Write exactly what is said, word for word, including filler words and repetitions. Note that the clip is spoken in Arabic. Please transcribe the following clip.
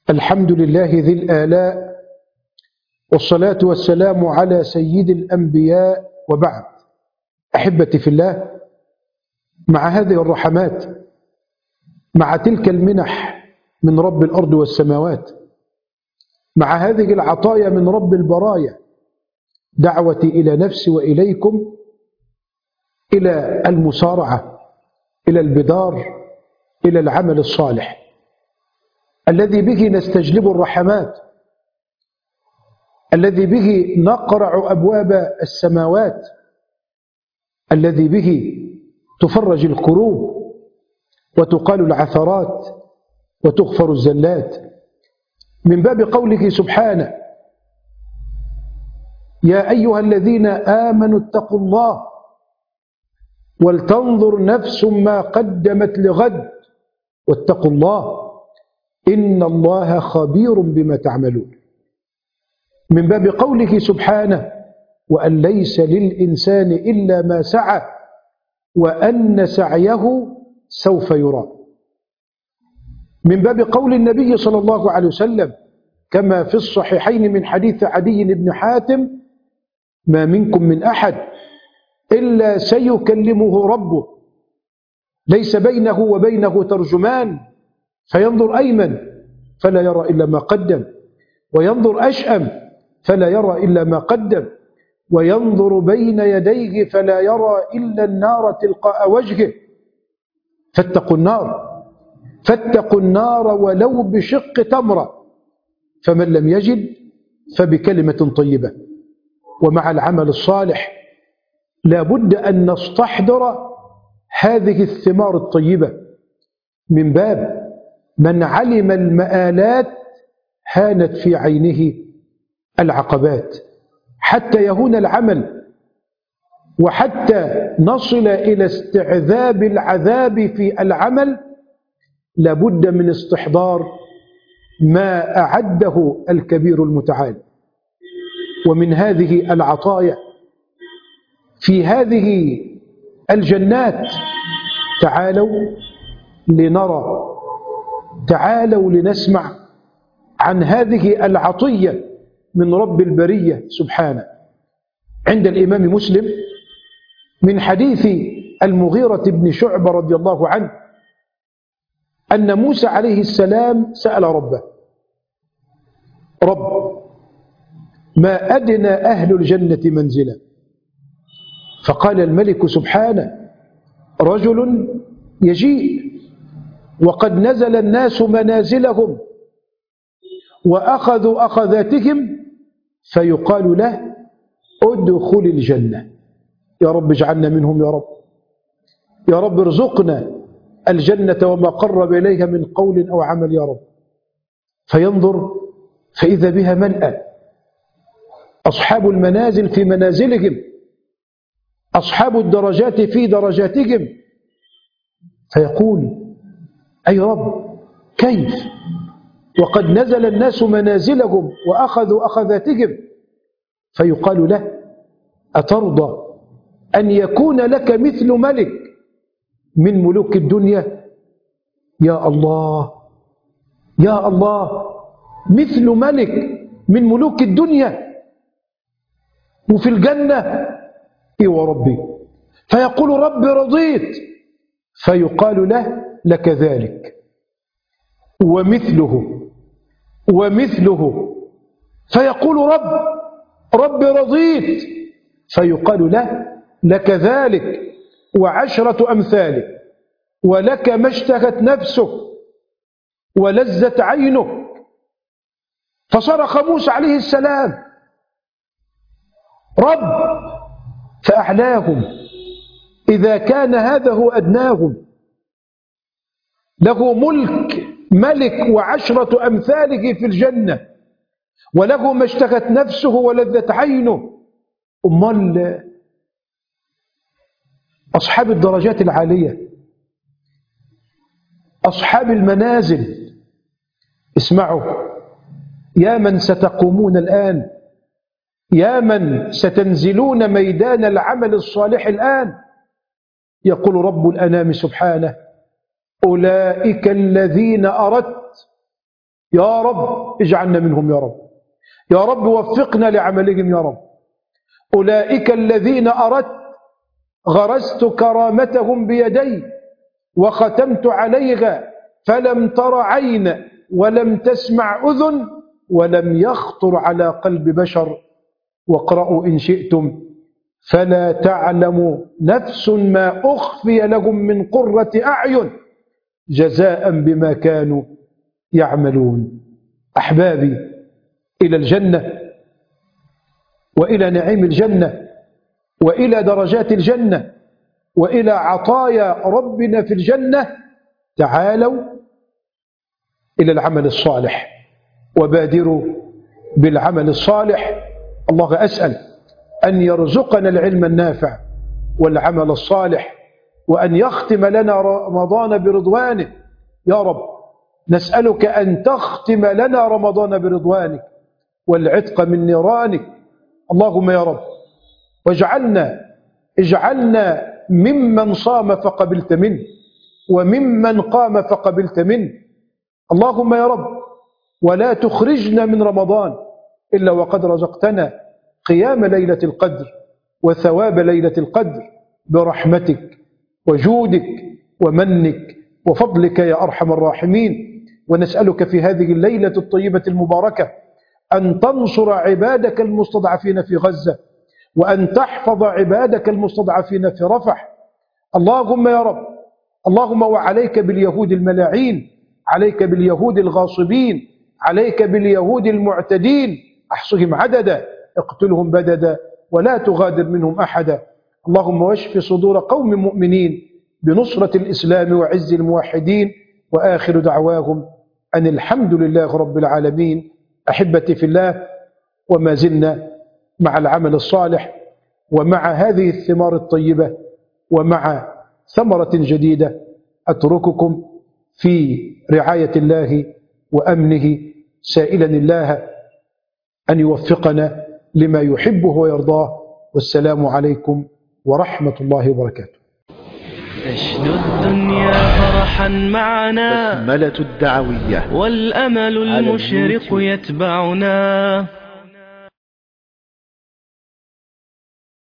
الحمد لله ذي الآلاء، والصلاة والسلام على سيد الأنبياء، وبعد. أحبتي في الله، مع هذه الرحمات، مع تلك المنح من رب الأرض والسماوات، مع هذه العطايا من رب البرايا، دعوتي إلى نفسي وإليكم إلى المسارعة، إلى البدار، إلى العمل الصالح الذي به نستجلب الرحمات، الذي به نقرع أبواب السماوات، الذي به تفرج الكروب وتقال العثرات وتغفر الزلات، من باب قوله سبحانه: يا أيها الذين آمنوا اتقوا الله ولتنظر نفس ما قدمت لغد واتقوا الله إن الله خبير بما تعملون، من باب قوله سبحانه: وأن ليس للإنسان إلا ما سعى وأن سعيه سوف يرى، من باب قول النبي صلى الله عليه وسلم كما في الصحيحين من حديث عدي بن حاتم: ما منكم من أحد إلا سيكلمه ربه ليس بينه وبينه ترجمان، فينظر أيمن فلا يرى إلا ما قدم، وينظر أشأم فلا يرى إلا ما قدم، وينظر بين يديه فلا يرى إلا النار تلقاء وجهه، فاتقوا النار فاتقوا النار ولو بشق تمرة، فمن لم يجد فبكلمة طيبة. ومع العمل الصالح لا بد أن نستحضر هذه الثمار الطيبة، من باب من علم المآلات هانت في عينه العقبات، حتى يهون العمل وحتى نصل إلى استعذاب العذاب في العمل لا بد من استحضار ما أعده الكبير المتعال. ومن هذه العطايا في هذه الجنات، تعالوا لنرى، تعالوا لنسمع عن هذه العطية من رب البرية سبحانه. عند الإمام مسلم من حديث المغيرة بن شعبة رضي الله عنه أن موسى عليه السلام سأل ربه: رب، ما أدنى أهل الجنة منزلا؟ فقال الملك سبحانه: رجل يجيء وقد نزل الناس منازلهم وأخذوا أخذاتهم فيقال له: ادخل الجنة. يا رب اجعلنا منهم، يا رب يا رب ارزقنا الجنة وما قرب إليها من قول أو عمل يا رب. فينظر فإذا بها ملأ، أصحاب المنازل في منازلهم، أصحاب الدرجات في درجاتهم، فيقول: أي رب، كيف وقد نزل الناس منازلهم وأخذوا أخذاتهم؟ فيقال له: أترضى أن يكون لك مثل ملك من ملوك الدنيا؟ يا الله يا الله، مثل ملك من ملوك الدنيا وفي الجنة؟ إيه وربي. فيقول: رب رضيت. فيقال له: لك ذلك ومثله ومثله. فيقول: رب رب رضيت. فيقال له: لك ذلك وعشرة أمثاله، ولك ما اشتهت نفسك ولذت عينك. فصرخ موسى عليه السلام: رب، فأعلاهم إذا كان هذا هو أدناهم، له ملك ملك وعشرة أمثاله في الجنة، وله ما اشتهت نفسه ولذت عينه، أمال أصحاب الدرجات العالية، أصحاب المنازل. اسمعوا يا من ستقومون الآن، يا من ستنزلون ميدان العمل الصالح الآن، يقول رب الأنام سبحانه: أولئك الذين أردت يا رب اجعلنا منهم يا رب. يا رب وفقنا لعملهم يا رب. أولئك الذين أردت غرست كرامتهم بيدي وختمت عليها فلم تر عين ولم تسمع أذن ولم يخطر على قلب بشر. واقرأوا إن شئتم فلا تعلم نفس ما أخفي لهم من قرة أعين جزاء بما كانوا يعملون. أحبابي، إلى الجنة وإلى نعيم الجنة وإلى درجات الجنة وإلى عطايا ربنا في الجنة تعالوا إلى العمل الصالح وبادروا بالعمل الصالح. الله أسأل أن يرزقنا العلم النافع والعمل الصالح وأن يختم لنا رمضان برضوانه يا رب. نسألك أن تختم لنا رمضان برضوانك والعتق من نيرانك اللهم يا رب. واجعلنا اجعلنا ممن صام فقبلت منه وممن قام فقبلت منه اللهم يا رب. ولا تخرجنا من رمضان إلا وقد رزقتنا قيام ليلة القدر وثواب ليلة القدر برحمتك وجودك ومنك وفضلك يا أرحم الراحمين. ونسألك في هذه الليلة الطيبة المباركة أن تنصر عبادك المستضعفين في غزة وأن تحفظ عبادك المستضعفين في رفح اللهم يا رب. اللهم وعليك باليهود الملاعين، عليك باليهود الغاصبين، عليك باليهود المعتدين، احصهم عددا اقتلهم بددا ولا تغادر منهم أحدا. اللهم واشف صدور قوم مؤمنين بنصرة الإسلام وعز الموحدين. وآخر دعواهم أن الحمد لله رب العالمين. أحبتي في الله، وما زلنا مع العمل الصالح ومع هذه الثمار الطيبة ومع ثمرة جديدة. أترككم في رعاية الله وأمنه سائلا الله أن يوفقنا لما يحبه ويرضاه. والسلام عليكم ورحمة الله وبركاته. تشدو الدنيا فرحا معنا بسملة الدعوية والأمل المشرق يتبعنا.